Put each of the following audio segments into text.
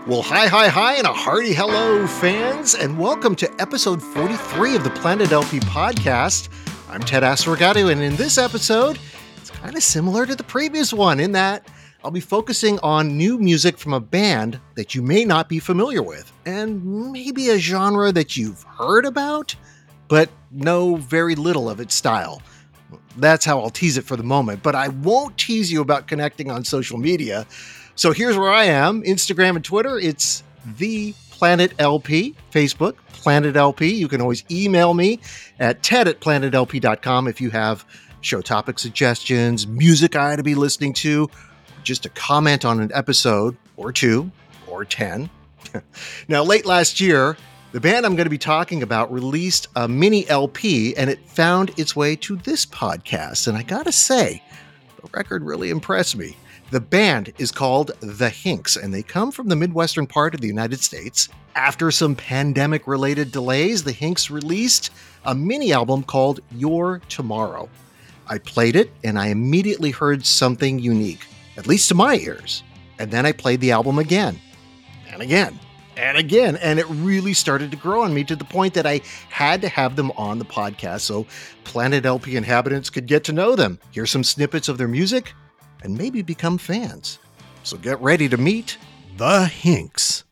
Well, hi, and a hearty hello, fans, and welcome to episode 43 of the Planet LP podcast. I'm Ted Astorgato, and in this episode, it's kind of similar to the previous one in that I'll be focusing on new music from a band that you may not be familiar with, and maybe a genre that you've heard about, but know very little of its style. That's how I'll tease it for the moment, but I won't tease you about connecting on social media. So here's where I am. Instagram and Twitter, it's The Planet LP. Facebook, Planet LP. You can always email me at ted@planetlp.com if you have show topic suggestions, music I ought to be listening to, just a comment on an episode or 2 or 10. Now, late last year, the band I'm going to be talking about released a mini LP, and it found its way to this podcast. And I got to say, the record really impressed me. The band is called The Hinks, and they come from the Midwestern part of the United States. After some pandemic-related delays, The Hinks released a mini album called Your Tomorrow. I played it, and I immediately heard something unique, at least to my ears. And then I played the album again, and again, and again, and it really started to grow on me to the point that I had to have them on the podcast so Planet LP inhabitants could get to know them, hear some snippets of their music, and maybe become fans. So get ready to meet The Hinks.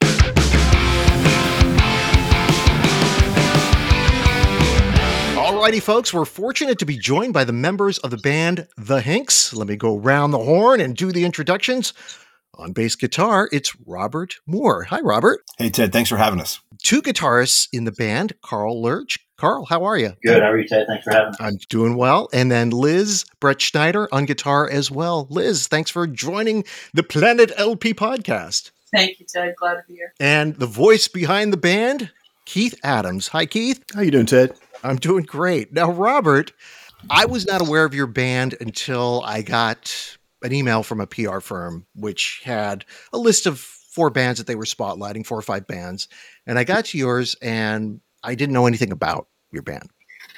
Alrighty, folks, we're fortunate to be joined by the members of the band The Hinks. Let me go round the horn and do the introductions. On bass guitar, it's Robert Moore. Hi, Robert. Hey, Ted. Thanks for having us. 2 guitarists in the band, Carl Lurch. Carl, how are you? Good. How are you, Ted? Thanks for having me. I'm doing well. And then Liz Brett Schneider on guitar as well. Liz, thanks for joining the Planet LP podcast. Thank you, Ted. Glad to be here. And the voice behind the band, Keith Adams. Hi, Keith. How you doing, Ted? I'm doing great. Now, Robert, I was not aware of your band until I got an email from a PR firm, which had a list of 4 bands that they were spotlighting, 4 or 5 bands. And I got to yours and I didn't know anything about your band.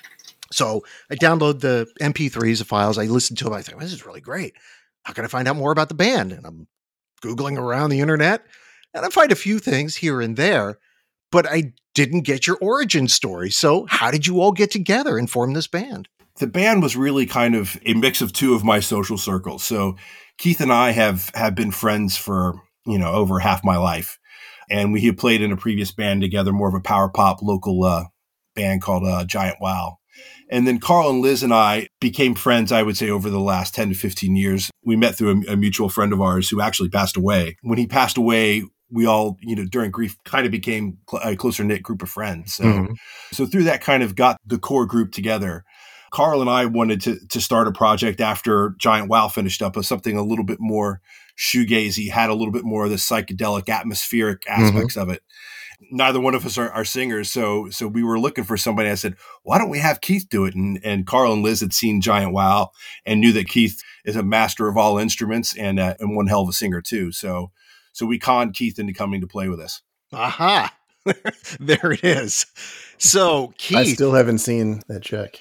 So I download the MP3s, the files. I listened to them. I thought, this is really great. How can I find out more about the band? And I'm Googling around the internet and I find a few things here and there, but I didn't get your origin story. So how did you all get together and form this band? The band was really kind of a mix of 2 of my social circles. So Keith and I have been friends for, over half my life. And we had played in a previous band together, more of a power pop local band called Giant Wow. And then Carl and Liz and I became friends, I would say, over the last 10 to 15 years. We met through a mutual friend of ours who actually passed away. When he passed away, we all, during grief kind of became a closer knit group of friends. So through that kind of got the core group together. Carl and I wanted to start a project after Giant Wow finished up, something a little bit more shoegazy, had a little bit more of the psychedelic atmospheric aspects of it. Neither one of us are singers. So we were looking for somebody. I said, why don't we have Keith do it? And Carl and Liz had seen Giant Wow and knew that Keith is a master of all instruments and one hell of a singer too. So we conned Keith into coming to play with us. Aha. There it is. So, Keith. I still haven't seen that check.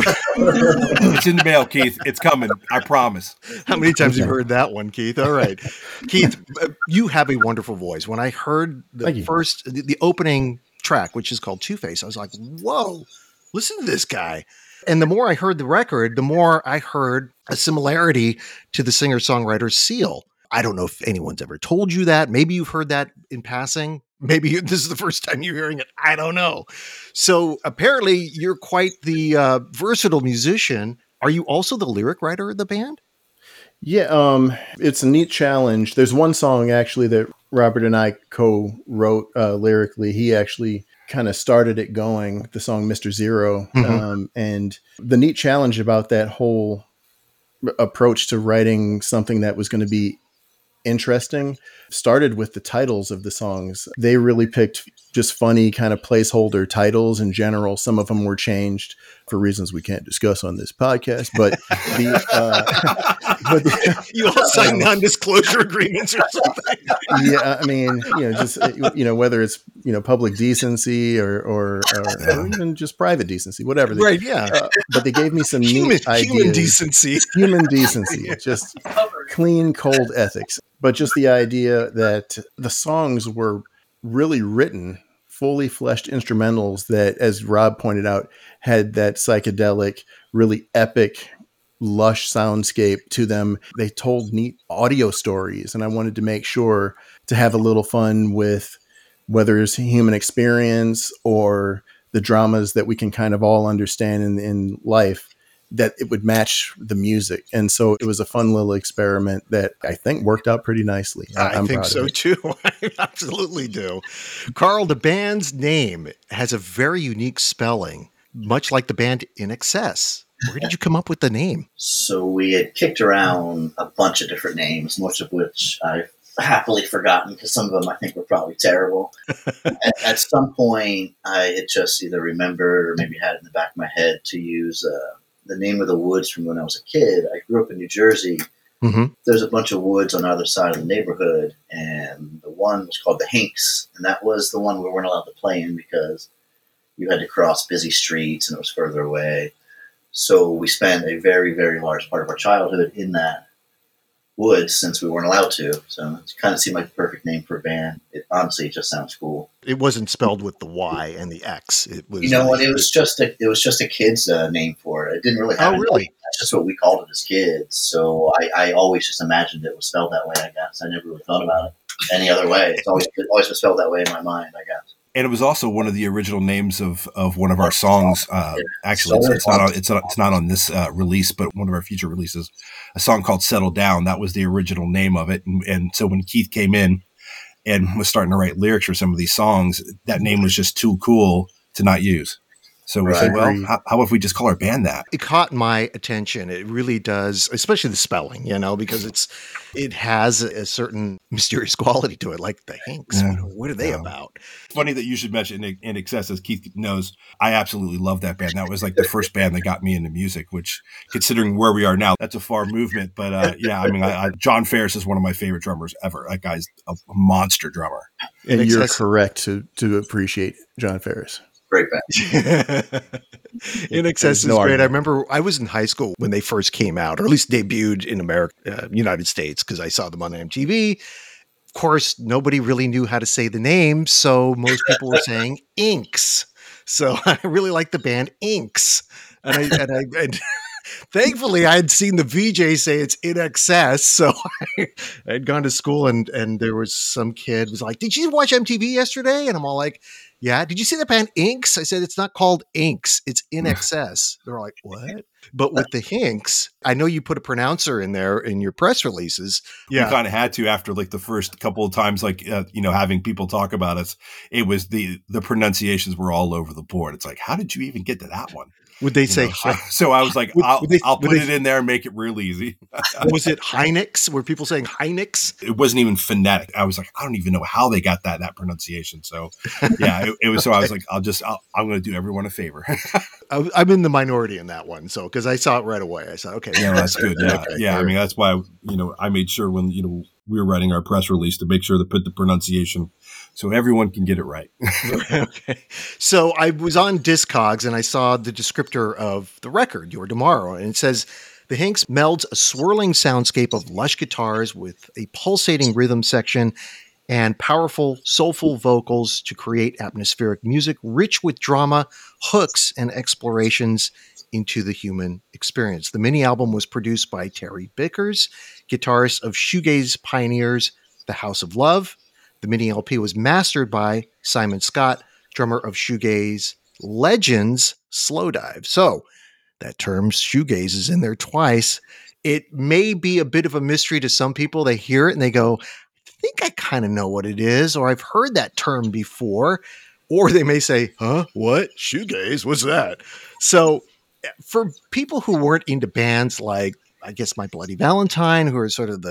It's in the mail, Keith. It's coming. I promise. How many times have you heard that one, Keith? All right. Keith, you have a wonderful voice. When I heard the opening track, which is called Two-Face, I was like, whoa, listen to this guy. And the more I heard the record, the more I heard a similarity to the singer-songwriter Seal. I don't know if anyone's ever told you that. Maybe you've heard that in passing. Maybe this is the first time you're hearing it. I don't know. So apparently you're quite the versatile musician. Are you also the lyric writer of the band? Yeah, it's a neat challenge. There's one song actually that Robert and I co-wrote lyrically. He actually kind of started it going, the song Mr. Zero. And the neat challenge about that whole approach to writing something that was going to be interesting started with the titles of the songs. They really picked just funny kind of placeholder titles in general. Some of them were changed for reasons we can't discuss on this podcast. But you all sign non-disclosure agreements or something. Yeah, I mean, just whether it's public decency or even just private decency, whatever. Right? Yeah. But they gave me some human decency, just clean, cold ethics. But just the idea that the songs were really written, fully fleshed instrumentals that, as Rob pointed out, had that psychedelic, really epic, lush soundscape to them. They told neat audio stories, and I wanted to make sure to have a little fun with whether it's human experience or the dramas that we can kind of all understand in life, that it would match the music. And so it was a fun little experiment that I think worked out pretty nicely. I think so too. I absolutely do. Carl, the band's name has a very unique spelling, much like the band In Excess. Where did you come up with the name? So we had kicked around a bunch of different names, most of which I've happily forgotten because some of them I think were probably terrible. at some point, I had just either remembered or maybe had it in the back of my head to use the name of the woods from when I was a kid. I grew up in New Jersey. Mm-hmm. There's a bunch of woods on either side of the neighborhood, and the one was called the Hinks, and that was the one we weren't allowed to play in because you had to cross busy streets and it was further away. So we spent a very, very large part of our childhood in that woods since we weren't allowed to. So it kind of seemed like the perfect name for a band. Honestly, it just sounds cool. It wasn't spelled with the Y and the X. It was. You know what? It was just a kid's name for it. It didn't really have. Oh, really? That's just what we called it as kids. So I always just imagined it was spelled that way. I guess I never really thought about it any other way. It's always been spelled that way in my mind, I guess. And it was also one of the original names of one of our songs. Actually, it's not on this release, but one of our future releases, a song called "Settle Down." That was the original name of it. And so when Keith came in and was starting to write lyrics for some of these songs, that name was just too cool to not use. So we said, well, how if we just call our band that? It caught my attention. It really does, especially the spelling, because it has a certain mysterious quality to it, like the Hinks. Yeah. What are they about? Funny that you should mention In Excess. As Keith knows, I absolutely love that band. That was like the first band that got me into music, which, considering where we are now, that's a far movement. But John Ferris is one of my favorite drummers ever. That guy's a monster drummer. And you're correct to appreciate John Ferris. Great band. In Excess is great. I remember I was in high school when they first came out, or at least debuted in America, United States, because I saw them on MTV. Of course, nobody really knew how to say the name, so most people were saying Inks. So I really like the band Inks, and thankfully, I had seen the VJ say it's In Excess, so I had gone to school, and there was some kid who was like, "Did you watch MTV yesterday?" And I'm all like, "Yeah." "Did you see the band Inks?" I said, "It's not called Inks, it's In Excess." They're like, "What?" But with the Hinks, I know you put a pronouncer in there in your press releases. Yeah. We kind of had to after like the first couple of times, like, having people talk about us. It was the pronunciations were all over the board. It's like, how did you even get to that one? Would they say? So I was like, I'll put it in there and make it real easy. Was it Hynix? Were people saying Hynix? It wasn't even phonetic. I was like, I don't even know how they got that pronunciation. So yeah, it was. So I was like, I'm going to do everyone a favor. I'm in the minority in that one. So because I saw it right away, I said, okay, yeah, that's good. Yeah, okay, yeah. I mean, that's why I made sure when we were writing our press release to make sure to put the pronunciation so everyone can get it right. Okay. So I was on Discogs and I saw the descriptor of the record, Your Tomorrow, and it says, the Hinks melds a swirling soundscape of lush guitars with a pulsating rhythm section and powerful, soulful vocals to create atmospheric music, rich with drama, hooks, and explorations into the human experience. The mini album was produced by Terry Bickers, guitarist of shoegaze pioneers The House of Love. The mini LP was mastered by Simon Scott, drummer of shoegaze legends Slowdive. So that term shoegaze is in there twice. It may be a bit of a mystery to some people. They hear it and they go, I think I kind of know what it is, or I've heard that term before. Or they may say, huh, what? Shoegaze? What's that? So for people who weren't into bands like, I guess, My Bloody Valentine, who are sort of the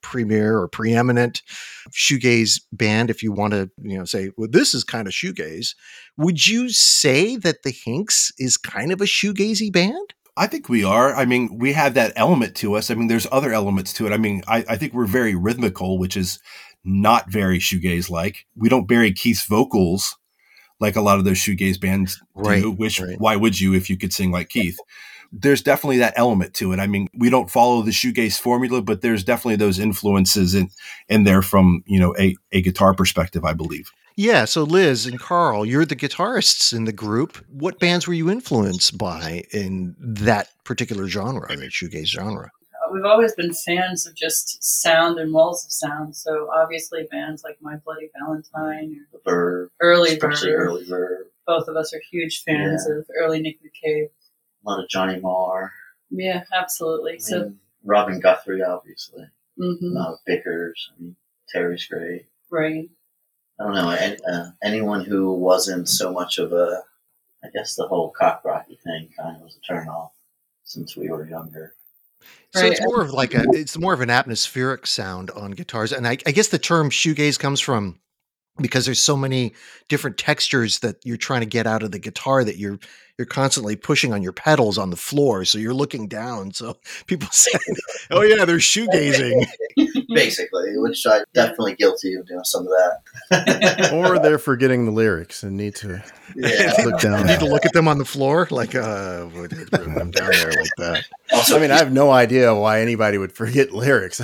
premier or preeminent shoegaze band, if you want to, say, well, this is kind of shoegaze. Would you say that the Hinks is kind of a shoegazy band? I think we are. I mean, we have that element to us. I mean, there's other elements to it. I mean, I think we're very rhythmical, which is not very shoegaze-like. We don't bury Keith's vocals like a lot of those shoegaze bands do, why would you if you could sing like Keith? There's definitely that element to it. I mean, we don't follow the shoegaze formula, but there's definitely those influences in there from, a guitar perspective, I believe. Yeah. So Liz and Carl, you're the guitarists in the group. What bands were you influenced by in that particular genre, the shoegaze genre? We've always been fans of just sound and walls of sound. So obviously bands like My Bloody Valentine, Verve, early Verve. Both of us are huge fans of early Nick McCabe. A lot of Johnny Marr. Yeah, absolutely. Robin Guthrie, obviously. Mm-hmm. Vickers. Terry's great. Right. I don't know. Anyone who wasn't so much of I guess the whole cock rocky thing kind of was a turn off since we were younger. So it's more of it's more of an atmospheric sound on guitars. And I guess the term shoegaze comes from because there's so many different textures that you're trying to get out of the guitar that you're constantly pushing on your pedals on the floor. So you're looking down. So people say, oh yeah, they're shoegazing. Basically, which I'm definitely guilty of doing some of that. Or they're forgetting the lyrics and need to look down. Need to look at them on the floor, like I'm down there like that. Also, I mean, I have no idea why anybody would forget lyrics.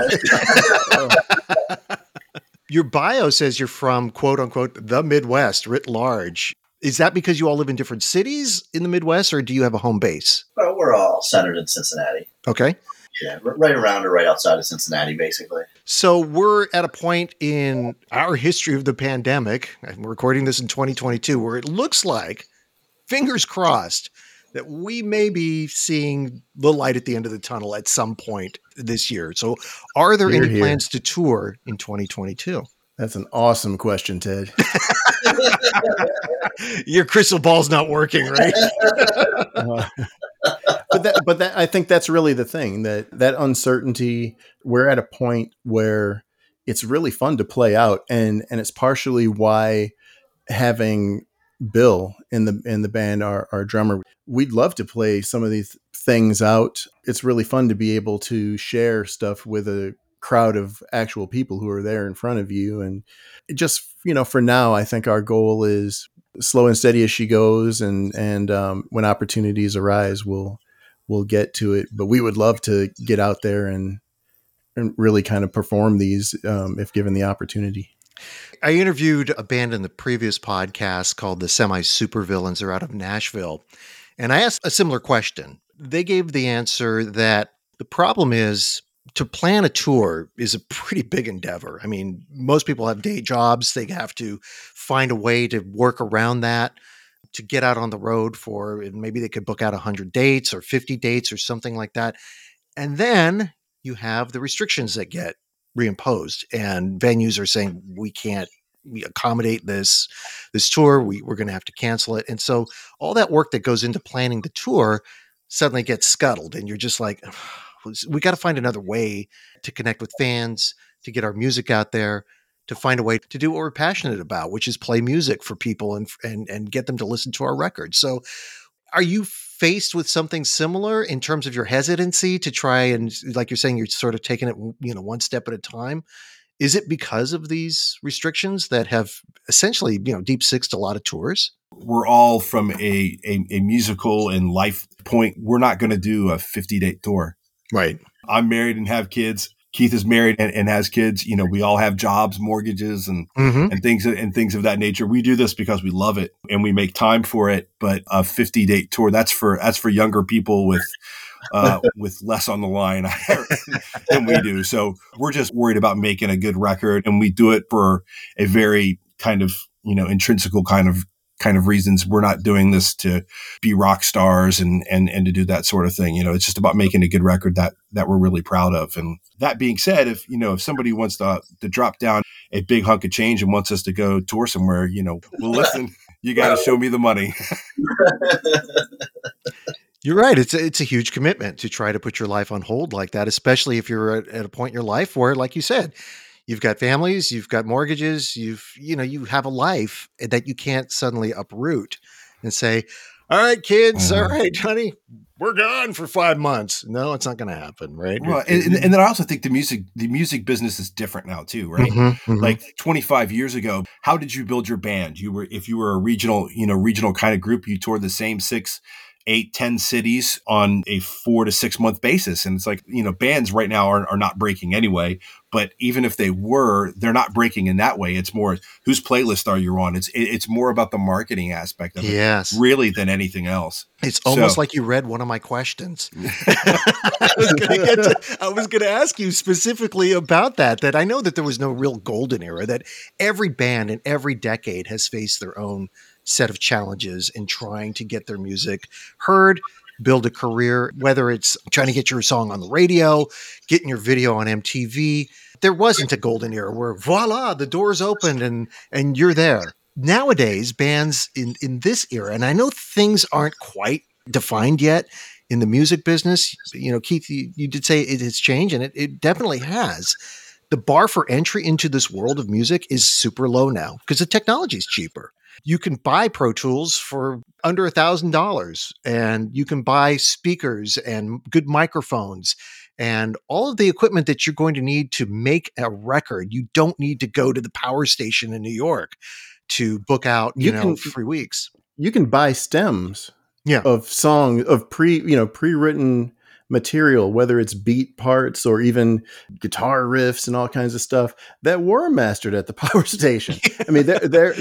Your bio says you're from, quote unquote, the Midwest writ large. Is that because you all live in different cities in the Midwest, or do you have a home base? Well, we're all centered in Cincinnati. Okay. Yeah, right around or right outside of Cincinnati, basically. So we're at a point in our history of the pandemic, I'm recording this in 2022, where it looks like, fingers crossed, that we may be seeing the light at the end of the tunnel at some point this year. So are there any plans to tour in 2022? That's an awesome question, Ted. Your crystal ball's not working, right? But that I think that's really the thing, that uncertainty. We're at a point where it's really fun to play out, and it's partially why having Bill in the band, our drummer, we'd love to play some of these things out. It's really fun to be able to share stuff with a crowd of actual people who are there in front of you. And it just, for now, I think our goal is slow and steady as she goes. And when opportunities arise, we'll get to it. But we would love to get out there and really kind of perform these if given the opportunity. I interviewed a band in the previous podcast called the Semi Supervillains. They're out of Nashville. And I asked a similar question. They gave the answer that the problem is to plan a tour is a pretty big endeavor. I mean, most people have day jobs. They have to find a way to work around that, to get out on the road for, maybe they could book out 100 dates or 50 dates or something like that. And then you have the restrictions that get reimposed, and venues are saying, we can't accommodate this tour. We're going to have to cancel it. And so all that work that goes into planning the tour suddenly gets scuttled, and you're just like, we got to find another way to connect with fans, to get our music out there, to find a way to do what we're passionate about, which is play music for people and get them to listen to our records. So are you faced with something similar in terms of your hesitancy to try and, like you're saying, you're sort of taking it, one step at a time? Is it because of these restrictions that have essentially, deep sixed a lot of tours? We're all from a musical and life point. We're not going to do a 50-date tour. Right. I'm married and have kids. Keith is married and has kids. We all have jobs, mortgages, and things of that nature. We do this because we love it and we make time for it. But a 50-date tour, that's for younger people with less on the line than we do. So we're just worried about making a good record, and we do it for a very kind of, intrinsical kind of reasons. We're not doing this to be rock stars and to do that sort of thing. It's just about making a good record that we're really proud of. And that being said, if somebody wants to drop down a big hunk of change and wants us to go tour somewhere, well, listen, you got to show me the money. You're right. It's a huge commitment to try to put your life on hold like that, especially if you're at a point in your life where, like you said, you've got families, you've got mortgages, you have a life that you can't suddenly uproot and say, "All right, kids, all right, honey, we're gone for 5 months." No, it's not going to happen, right? Well, and then I also think the music business is different now too, right? Like 25 years ago, how did you build your band? If you were a regional kind of group, you toured the same 6, 8, 10 cities on a 4 to 6 month basis. And it's like, bands right now are not breaking anyway, but even if they were, they're not breaking in that way. It's more, whose playlist are you on? It's more about the marketing aspect of it, really, than anything else. It's almost like you read one of my questions. I was going to ask you specifically about that I know that there was no real golden era, that every band in every decade has faced their own set of challenges in trying to get their music heard, build a career, whether it's trying to get your song on the radio, getting your video on MTV. There wasn't a golden era where voila, the doors opened and you're there. Nowadays, bands in this era, and I know things aren't quite defined yet in the music business. Keith, you did say it has changed, and it definitely has. The bar for entry into this world of music is super low now because the technology is cheaper. You can buy Pro Tools for under $1,000, and you can buy speakers and good microphones and all of the equipment that you're going to need to make a record. You don't need to go to the power station in New York to book out, 3 weeks. You can buy stems of pre-written material, whether it's beat parts or even guitar riffs and all kinds of stuff that were mastered at the power station. I mean,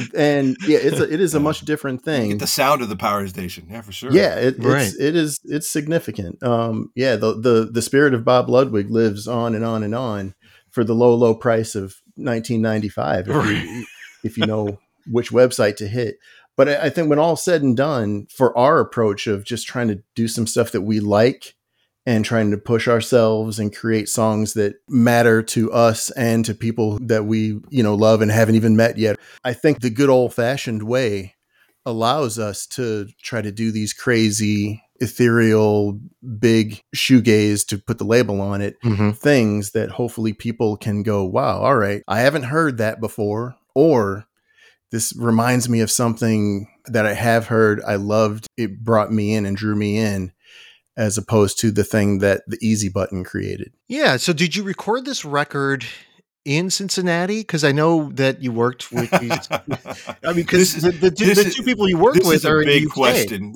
it is a much different thing. You get the sound of the power station. Yeah, for sure. Yeah, it's significant. The spirit of Bob Ludwig lives on and on and on for the low price of $19.95. If you know which website to hit. But I think when all's said and done, for our approach of just trying to do some stuff that we like and trying to push ourselves and create songs that matter to us and to people that we, love and haven't even met yet, I think the good old fashioned way allows us to try to do these crazy, ethereal, big shoegaze, to put the label on it, things that hopefully people can go, wow, all right, I haven't heard that before, or this reminds me of something that I have heard, I loved, it brought me in and drew me in, as opposed to the thing that the easy button created. Yeah. So did you record this record in Cincinnati? Because I know that you worked with these. I mean, because the two people you worked with are a big in the UK. Question.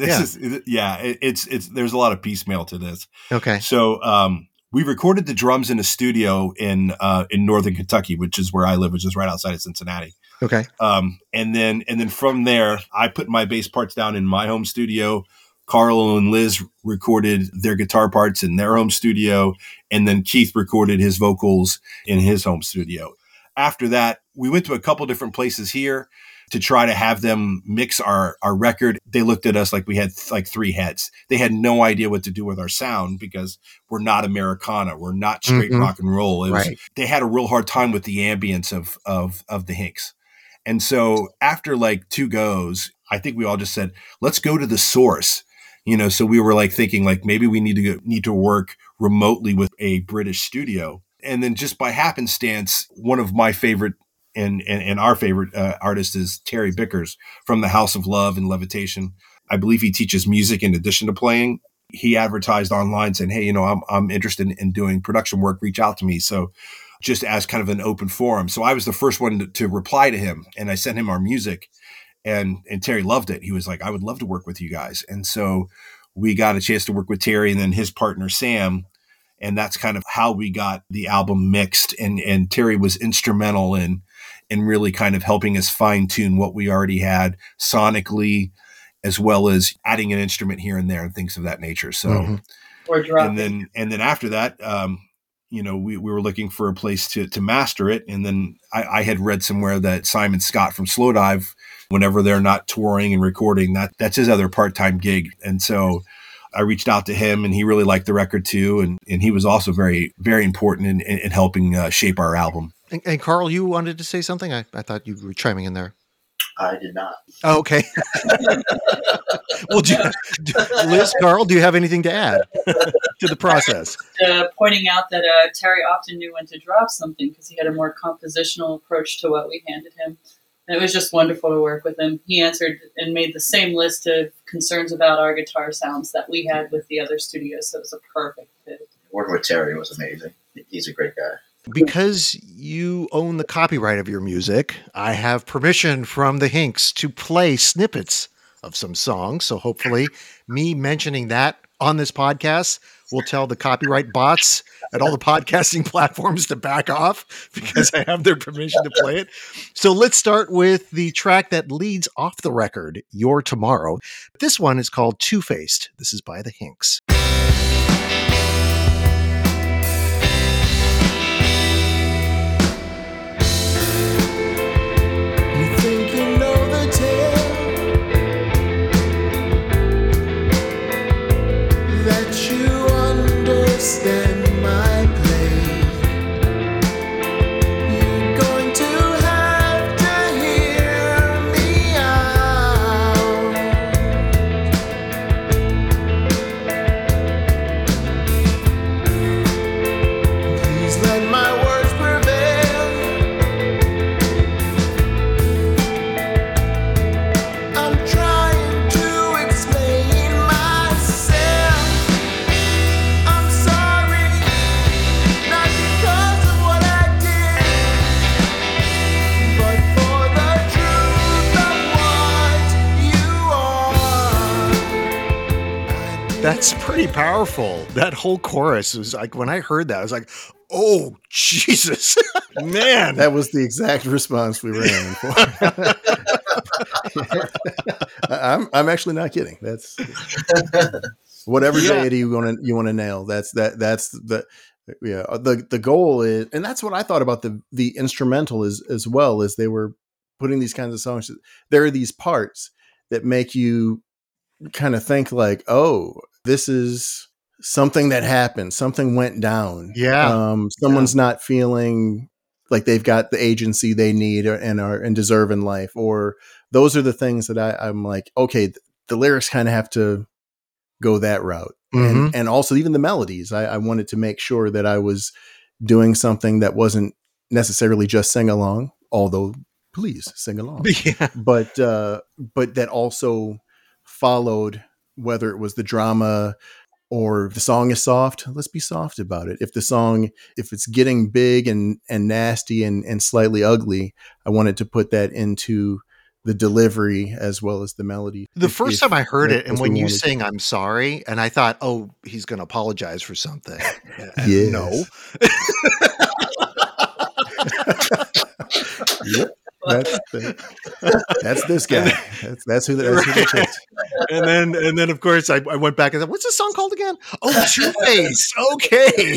It's there's a lot of piecemeal to this. Okay. So we recorded the drums in a studio in northern Kentucky, which is where I live, which is right outside of Cincinnati. Okay. And then from there, I put my bass parts down in my home studio. Carl and Liz recorded their guitar parts in their home studio, and then Keith recorded his vocals in his home studio. After that, we went to a couple different places here to try to have them mix our record. They looked at us like we had like 3 heads. They had no idea what to do with our sound because we're not Americana. We're not straight rock and roll. They had a real hard time with the ambience of the Hinks. And so after like 2 goes, I think we all just said, let's go to the source. So we were like thinking like maybe we need to work remotely with a British studio. And then just by happenstance, one of my favorite and our favorite artist is Terry Bickers from the House of Love and Levitation. I believe he teaches music in addition to playing. He advertised online saying, hey, I'm interested in doing production work. Reach out to me. So just as kind of an open forum. So I was the first one to reply to him, and I sent him our music. And Terry loved it. He was like, I would love to work with you guys. And so we got a chance to work with Terry and then his partner, Sam. And that's kind of how we got the album mixed. And Terry was instrumental in really kind of helping us fine tune what we already had sonically, as well as adding an instrument here and there and things of that nature. So, and then after that, we were looking for a place to master it. And then I had read somewhere that Simon Scott from Slowdive, whenever they're not touring and recording, that's his other part-time gig. And so I reached out to him, and he really liked the record too. And he was also very, very important in helping shape our album. And Carl, you wanted to say something? I thought you were chiming in there. I did not. Oh, okay. Well, Liz, Carl, do you have anything to add to the process? Pointing out that Terry often knew when to drop something because he had a more compositional approach to what we handed him. And it was just wonderful to work with him. He answered and made the same list of concerns about our guitar sounds that we had with the other studios. So it was a perfect fit. Working with Terry was amazing. He's a great guy. Because you own the copyright of your music, I have permission from the Hinks to play snippets of some songs. So hopefully me mentioning that on this podcast will tell the copyright bots at all the podcasting platforms to back off because I have their permission to play it. So let's start with the track that leads off the record, Your Tomorrow. This one is called Two-Faced. This is by the Hinks. That's pretty powerful. That whole chorus was like, when I heard that, I was like, oh, Jesus, man. That was the exact response we were aiming for. I'm actually not kidding. That's whatever deity you want to nail. That's the goal is, and that's what I thought about the instrumental as well as they were putting these kinds of songs. There are these parts that make you kind of think like, oh, this is something that happened. Something went down. Yeah. Someone's not feeling like they've got the agency they need and deserve in life. Or those are the things that I'm like, okay, the lyrics kind of have to go that route. Mm-hmm. And also even the melodies. I wanted to make sure that I was doing something that wasn't necessarily just sing along, although please sing along. Yeah. But that also followed, whether it was the drama or the song is soft, let's be soft about it. If it's getting big and nasty and slightly ugly, I wanted to put that into the delivery as well as the melody. The first time I heard it, and when you sing I'm sorry, and I thought, oh, he's going to apologize for something. Yeah. No. Yep. That's this guy. That's who they picked. And then of course I went back and said, "What's this song called again?" Oh, Two-Face. Okay.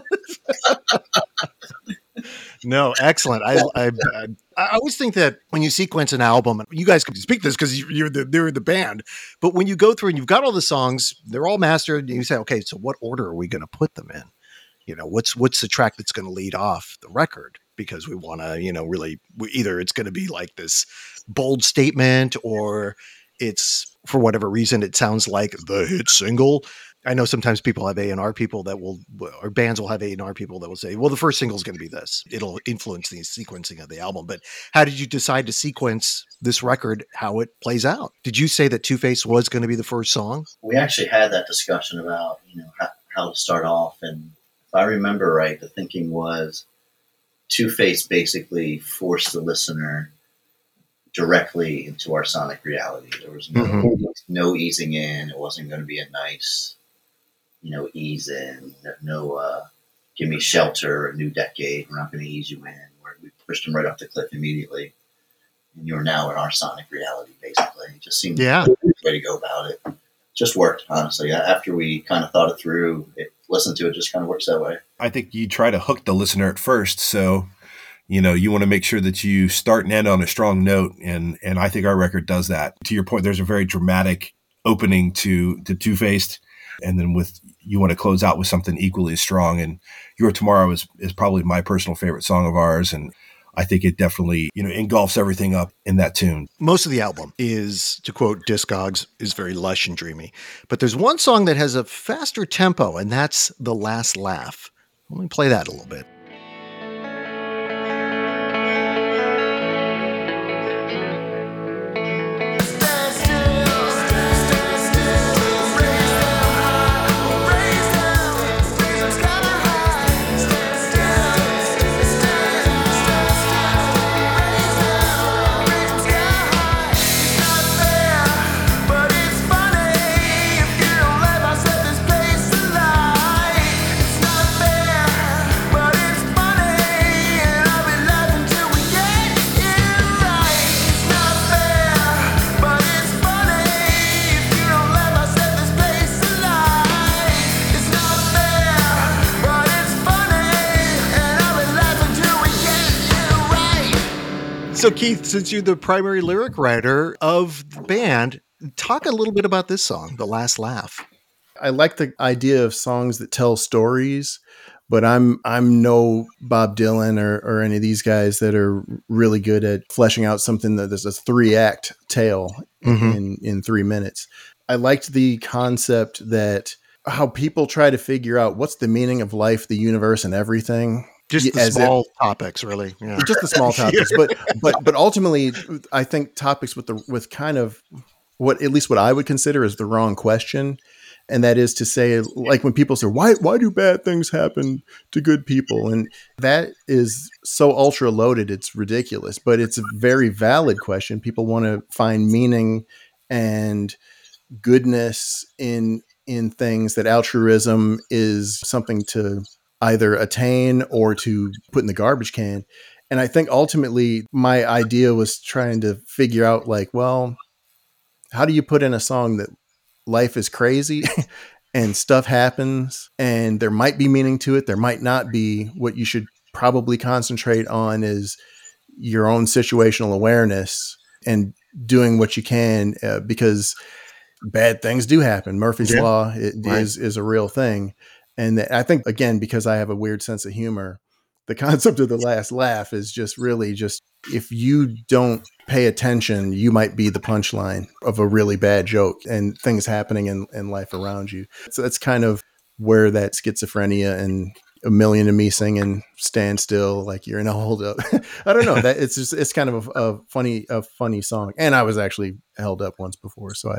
No, excellent. I always think that when you sequence an album, and you guys can speak this because you're the band, but when you go through and you've got all the songs, they're all mastered, and you say, okay, so what order are we going to put them in? You know, what's the track that's going to lead off the record? Because we want to, really, either it's going to be like this bold statement or it's, for whatever reason, it sounds like the hit single. I know sometimes people have A&R people or bands will have A&R people that will say, well, the first single is going to be this. It'll influence the sequencing of the album. But how did you decide to sequence this record, how it plays out? Did you say that Two-Face was going to be the first song? We actually had that discussion about, how to start off. And if I remember right, the thinking was, Two-Face basically forced the listener directly into our sonic reality. There was no easing in. It wasn't going to be a nice, ease in. No, give me shelter, a new decade. We're not going to ease you in. We pushed them right off the cliff immediately. And you're now in our sonic reality, basically. It just seemed like a good way to go about it. Just worked, honestly. After we kind of thought it through, listened to it, just kind of works that way. I think you try to hook the listener at first. So, you want to make sure that you start and end on a strong note. And I think our record does that. To your point, there's a very dramatic opening to Two-Faced. And then you want to close out with something equally as strong. And Your Tomorrow is probably my personal favorite song of ours. And I think it definitely, engulfs everything up in that tune. Most of the album is, to quote Discogs, is very lush and dreamy. But there's one song that has a faster tempo, and that's The Last Laugh. Let me play that a little bit. So, Keith, since you're the primary lyric writer of the band, talk a little bit about this song, The Last Laugh. I like the idea of songs that tell stories, but I'm no Bob Dylan or any of these guys that are really good at fleshing out something that is a 3-act tale in 3 minutes. I liked the concept that how people try to figure out what's the meaning of life, the universe, and everything. Just the small topics, really. Yeah. Just the small topics, but ultimately, I think topics with kind of what at least what I would consider is the wrong question, and that is to say, like when people say, "Why do bad things happen to good people?" and that is so ultra loaded, it's ridiculous. But it's a very valid question. People want to find meaning and goodness in things. That altruism is something to either attain or to put in the garbage can. And I think ultimately my idea was trying to figure out like, well, how do you put in a song that life is crazy and stuff happens and there might be meaning to it. There might not be. What you should probably concentrate on is your own situational awareness and doing what you can because bad things do happen. Murphy's Law is a real thing. And I think, again, because I have a weird sense of humor, the concept of the last laugh is just really just if you don't pay attention, you might be the punchline of a really bad joke and things happening in life around you. So that's kind of where that schizophrenia and A Million to Me singing Stand Still like you're in a holdup. I don't know. That it's kind of a funny song. And I was actually held up once before, so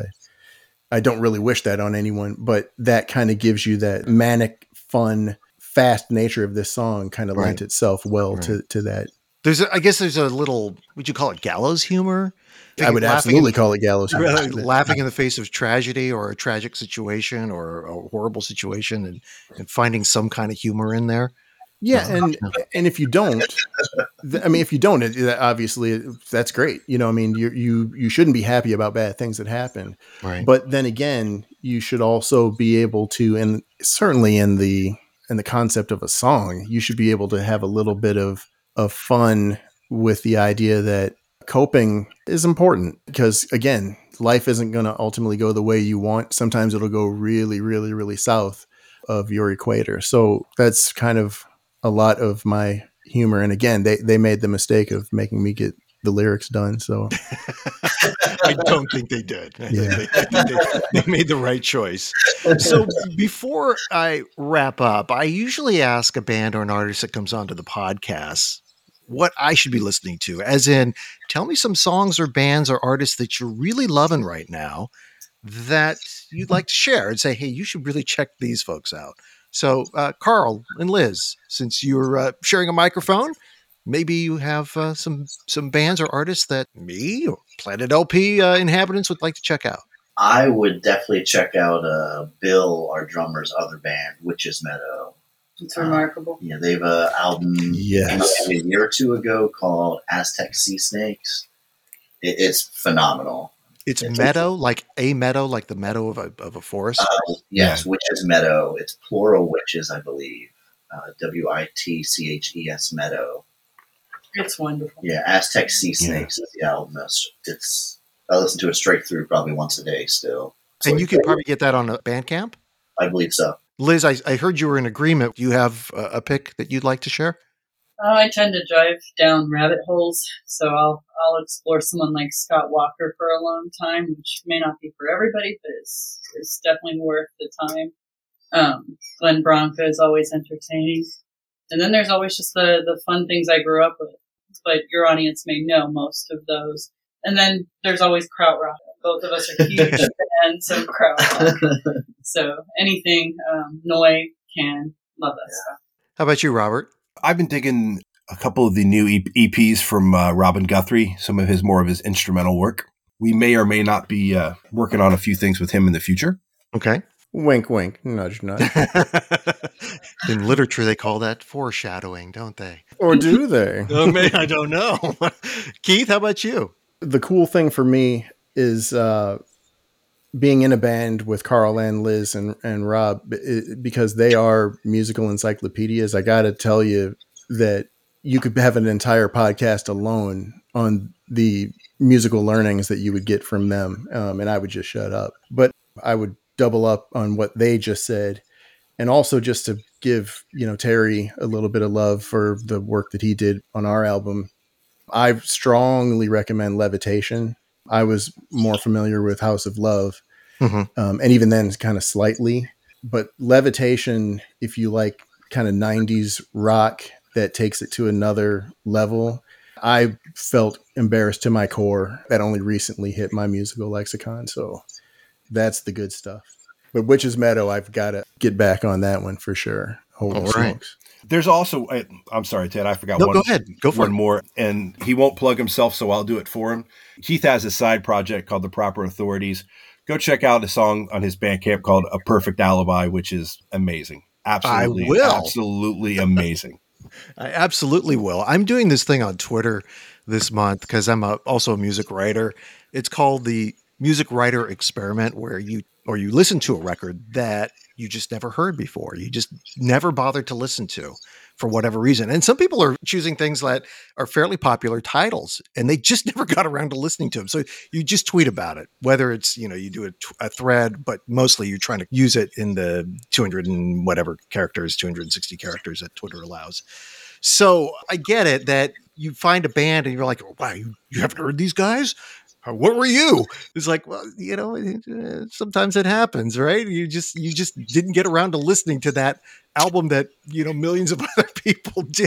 I don't really wish that on anyone, but that kind of gives you that manic, fun, fast nature of this song kind of lent itself well to that. I guess there's a little, would you call it gallows humor? I would absolutely call it gallows humor. Laughing in the face of tragedy or a tragic situation or a horrible situation and finding some kind of humor in there. Yeah. And if you don't, obviously that's great. You shouldn't be happy about bad things that happen. Right. But then again, you should also be able to, and certainly in the concept of a song, you should be able to have a little bit of fun with the idea that coping is important because again, life isn't going to ultimately go the way you want. Sometimes it'll go really, really, really south of your equator. So that's kind of a lot of my humor. And again, they made the mistake of making me get the lyrics done. So I don't think they did. Yeah. They made the right choice. So before I wrap up, I usually ask a band or an artist that comes onto the podcast what I should be listening to, as in tell me some songs or bands or artists that you're really loving right now that you'd like to share and say, hey, you should really check these folks out. So, Carl and Liz, since you're sharing a microphone, maybe you have some bands or artists that me or Planet LP inhabitants would like to check out. I would definitely check out Bill, our drummer's other band, Witches Meadow. It's remarkable. Yeah, they have an album came out a year or two ago called Aztec Sea Snakes. It's phenomenal. It's meadow, like a meadow, like the meadow of a forest? Yes, Witches Meadow. It's plural witches, I believe. WITCHES Meadow. It's wonderful. Yeah, Aztec Sea Snakes is the album. I listen to it straight through probably once a day still. And you could probably get that on a Bandcamp? I believe so. Liz, I heard you were in agreement. You have a pick that you'd like to share? I tend to drive down rabbit holes, so I'll explore someone like Scott Walker for a long time, which may not be for everybody, but it's definitely worth the time. Glenn Branca is always entertaining, and then there's always just the fun things I grew up with, but your audience may know most of those. And then there's always krautrock. Both of us are huge fans of krautrock, so anything Noi can love that stuff. How about you, Robert? I've been digging a couple of the new EPs from Robin Guthrie, some of his instrumental work. We may or may not be working on a few things with him in the future. Okay. Wink, wink, nudge, nudge. In literature, they call that foreshadowing, don't they? Or do they? Oh, man, I don't know. Keith, how about you? The cool thing for me is being in a band with Carl and Liz and Rob, because they are musical encyclopedias. I got to tell you that you could have an entire podcast alone on the musical learnings that you would get from them. And I would just shut up, but I would double up on what they just said. And also just to give, Terry a little bit of love for the work that he did on our album. I strongly recommend Levitation. I was more familiar with House of Love, and even then kind of slightly. But Levitation, if you like kind of 90s rock that takes it to another level, I felt embarrassed to my core. That only recently hit my musical lexicon. So that's the good stuff. But Witch's Meadow, I've got to get back on that one for sure. Holy smokes. There's also, I'm sorry, Ted, I forgot one. Go ahead. Go for one it. more. And he won't plug himself, so I'll do it for him. Keith has a side project called The Proper Authorities. Go check out a song on his Bandcamp called A Perfect Alibi, which is amazing. Absolutely. I will. Absolutely amazing. I absolutely will. I'm doing this thing on Twitter this month because I'm also a music writer. It's called the Music Writer Experiment, where you listen to a record that you just never heard before. You just never bothered to listen to for whatever reason. And some people are choosing things that are fairly popular titles and they just never got around to listening to them. So you just tweet about it, whether it's, you do a thread, but mostly you're trying to use it in the 200 and whatever characters, 260 characters that Twitter allows. So I get it that you find a band and you're like, oh, wow, you haven't heard these guys? What were you? It's like, well, sometimes it happens, right? You just didn't get around to listening to that album that, millions of other people did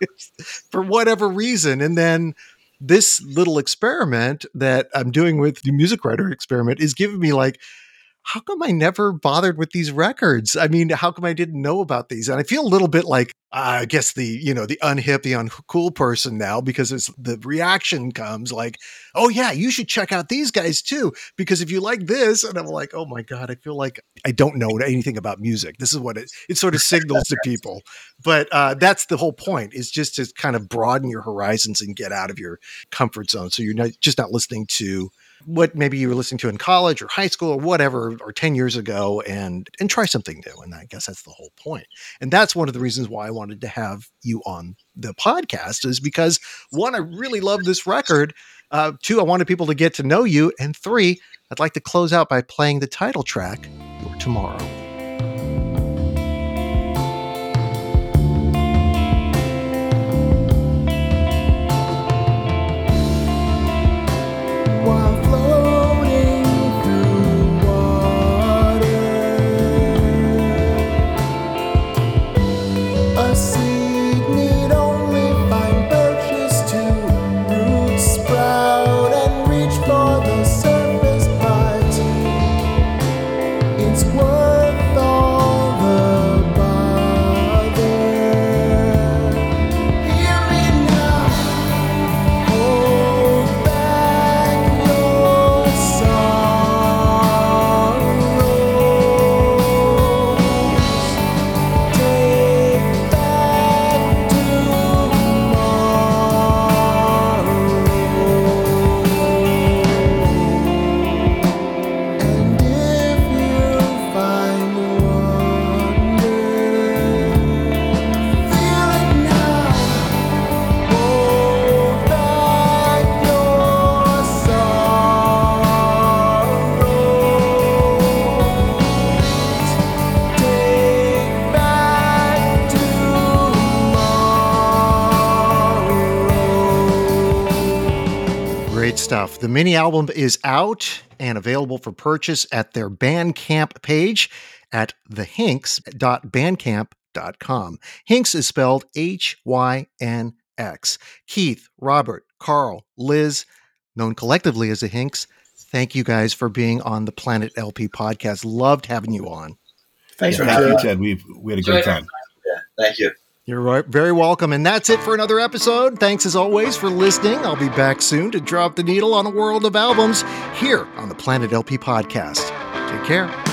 for whatever reason. And then this little experiment that I'm doing with the Music Writer Experiment is giving me like, how come I never bothered with these records? I mean, how come I didn't know about these? And I feel a little bit like, I guess the unhip, the uncool person now, because the reaction comes like, oh yeah, you should check out these guys too, because if you like this, and I'm like, oh my God, I feel like I don't know anything about music. This is what it sort of signals to people. But that's the whole point, is just to kind of broaden your horizons and get out of your comfort zone. So you're not listening to what maybe you were listening to in college or high school or whatever, or 10 years ago, and try something new. And I guess that's the whole point. And that's one of the reasons why I wanted to have you on the podcast, is because 1, I really love this record. 2, I wanted people to get to know you. And 3, I'd like to close out by playing the title track, Your Tomorrow. It's worth Great stuff. The mini album is out and available for purchase at their Bandcamp page at thehinks.bandcamp.com. Hinks is spelled Hynx. Keith, Robert, Carl, Liz, known collectively as the Hinks, thank you guys for being on the Planet LP podcast. Loved having you on. Thanks for Thank having you, me. Ted. We had a great time. Yeah, thank you. You're very welcome. And that's it for another episode. Thanks as always for listening. I'll be back soon to drop the needle on a world of albums here on the Planet LP podcast. Take care.